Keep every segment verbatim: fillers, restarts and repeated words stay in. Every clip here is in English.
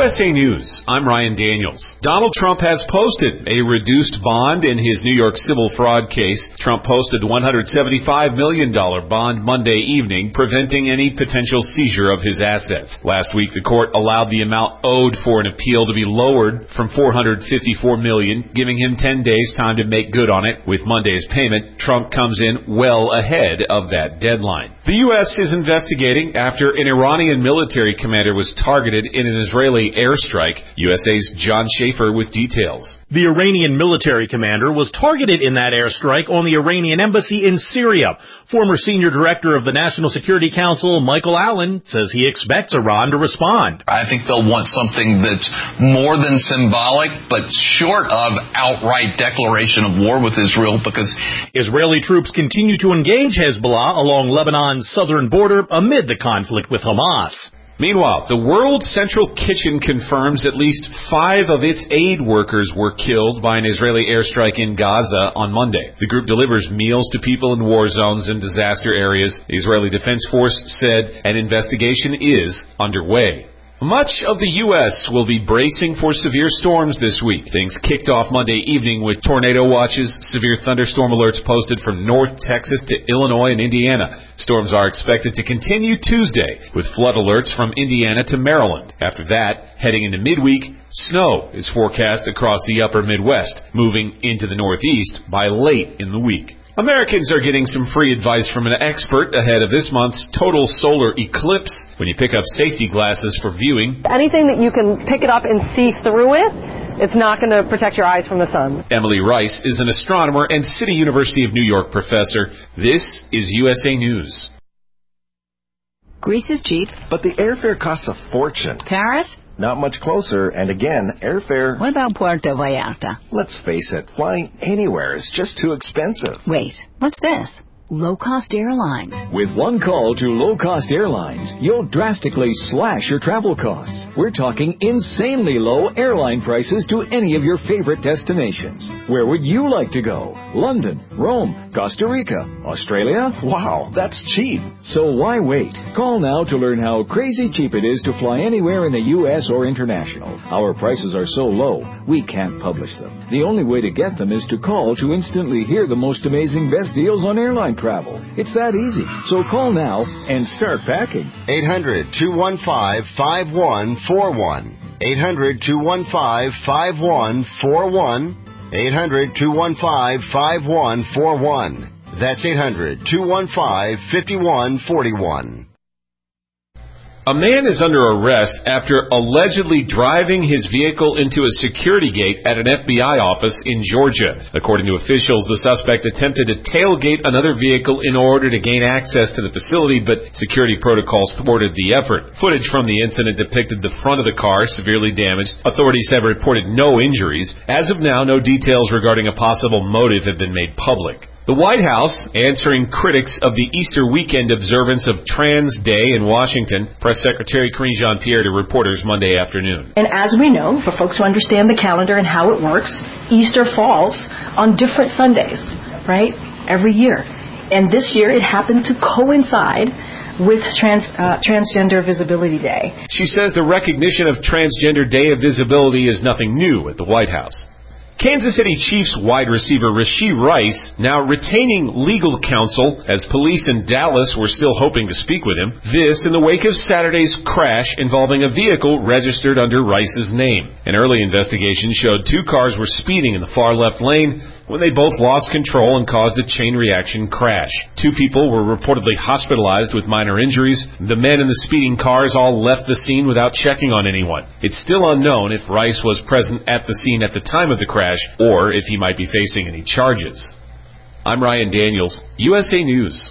S A News, I'm Ryan Daniels. Donald Trump has posted a reduced bond in his New York civil fraud case. Trump posted one hundred seventy-five million dollars bond Monday evening, preventing any potential seizure of his assets. Last week, the court allowed the amount owed for an appeal to be lowered from four hundred fifty-four million dollars, giving him ten days time to make good on it. With Monday's payment, Trump comes in well ahead of that deadline. The U S is investigating after an Iranian military commander was targeted in an Israeli airstrike. U S A's John Schaefer with details. The Iranian military commander was targeted in that airstrike on the Iranian embassy in Syria. Former senior director of the National Security Council, Michael Allen, says he expects Iran to respond. I think they'll want something that's more than symbolic, but short of outright declaration of war with Israel, because Israeli troops continue to engage Hezbollah along Lebanon's southern border amid the conflict with Hamas. Meanwhile, the World Central Kitchen confirms at least five of its aid workers were killed by an Israeli airstrike in Gaza on Monday. The group delivers meals to people in war zones and disaster areas. The Israeli Defense Force said an investigation is underway. Much of the U S will be bracing for severe storms this week. Things kicked off Monday evening with tornado watches, severe thunderstorm alerts posted from North Texas to Illinois and Indiana. Storms are expected to continue Tuesday with flood alerts from Indiana to Maryland. After that, heading into midweek, snow is forecast across the upper Midwest, moving into the Northeast by late in the week. Americans are getting some free advice from an expert ahead of this month's total solar eclipse when you pick up safety glasses for viewing. Anything that you can pick it up and see through it, it's not going to protect your eyes from the sun. Emily Rice is an astronomer and City University of New York professor. This is U S A News. Greece is cheap. But the airfare costs a fortune. Paris? Not much closer, and again, airfare... What about Puerto Vallarta? Let's face it, flying anywhere is just too expensive. Wait, what's this? Low-cost airlines. With one call to low-cost airlines, you'll drastically slash your travel costs. We're talking insanely low airline prices to any of your favorite destinations. Where would you like to go? London, Rome, Costa Rica, Australia? Wow, that's cheap. So why wait? Call now to learn how crazy cheap it is to fly anywhere in the U S or international. Our prices are so low, we can't publish them. The only way to get them is to call to instantly hear the most amazing best deals on airline travel. It's that easy. So call now and start packing. eight hundred, two one five, five one four one. eight hundred, two one five, five one four one. eight hundred, two one five, five one four one. That's eight hundred, two one five, five one four one. A man is under arrest after allegedly driving his vehicle into a security gate at an F B I office in Georgia. According to officials, the suspect attempted to tailgate another vehicle in order to gain access to the facility, but security protocols thwarted the effort. Footage from the incident depicted the front of the car severely damaged. Authorities have reported no injuries. As of now, no details regarding a possible motive have been made public. The White House answering critics of the Easter weekend observance of Trans Day in Washington. Press Secretary Karine Jean-Pierre to reporters Monday afternoon. And as we know, for folks who understand the calendar and how it works, Easter falls on different Sundays, right, every year. And this year it happened to coincide with Trans, uh, Transgender Visibility Day. She says the recognition of Transgender Day of Visibility is nothing new at the White House. Kansas City Chiefs wide receiver Rashee Rice now retaining legal counsel as police in Dallas were still hoping to speak with him. This in the wake of Saturday's crash involving a vehicle registered under Rice's name. An early investigation showed two cars were speeding in the far left lane when they both lost control and caused a chain reaction crash. Two people were reportedly hospitalized with minor injuries. The men in the speeding cars all left the scene without checking on anyone. It's still unknown if Rice was present at the scene at the time of the crash or if he might be facing any charges. I'm Ryan Daniels, U S A News.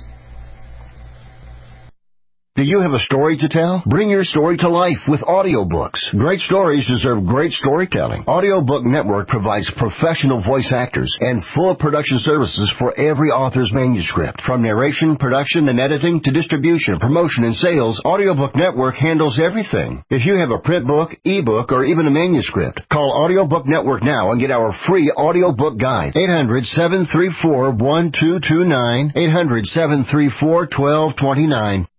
Do you have a story to tell? Bring your story to life with audiobooks. Great stories deserve great storytelling. Audiobook Network provides professional voice actors and full production services for every author's manuscript. From narration, production, and editing to distribution, promotion, and sales, Audiobook Network handles everything. If you have a print book, ebook, or even a manuscript, call Audiobook Network now and get our free audiobook guide. eight hundred, seven three four, one two two nine, eight hundred, seven three four, one two two nine.